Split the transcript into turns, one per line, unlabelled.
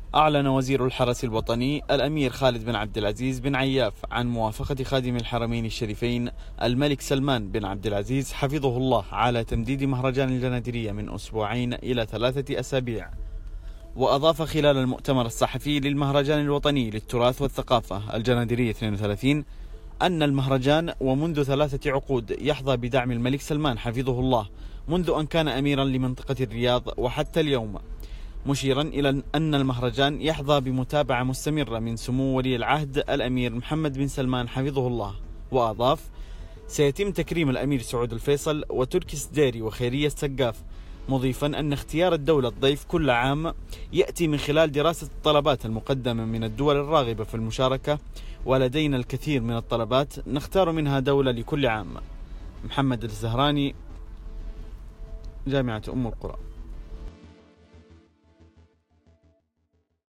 أعلن وزير الحرس الوطني الأمير خالد بن عبد العزيز بن عياف عن موافقة خادم الحرمين الشريفين الملك سلمان بن عبد العزيز حفظه الله على تمديد مهرجان الجنادرية من أسبوعين إلى 3 أسابيع. وأضاف خلال المؤتمر الصحفي للمهرجان الوطني للتراث والثقافة الجنادرية 32 أن المهرجان ومنذ 3 عقود يحظى بدعم الملك سلمان حفظه الله منذ أن كان أميرا لمنطقة الرياض وحتى اليوم، مشيرا إلى أن المهرجان يحظى بمتابعة مستمرة من سمو ولي العهد الأمير محمد بن سلمان حفظه الله. وأضاف: سيتم تكريم الأمير سعود الفيصل وتركي سديري وخيرية السقاف، مضيفا أن اختيار الدولة الضيف كل عام يأتي من خلال دراسة الطلبات المقدمة من الدول الراغبة في المشاركة، ولدينا الكثير من الطلبات نختار منها دولة لكل عام. محمد الزهراني، جامعة أم القرى.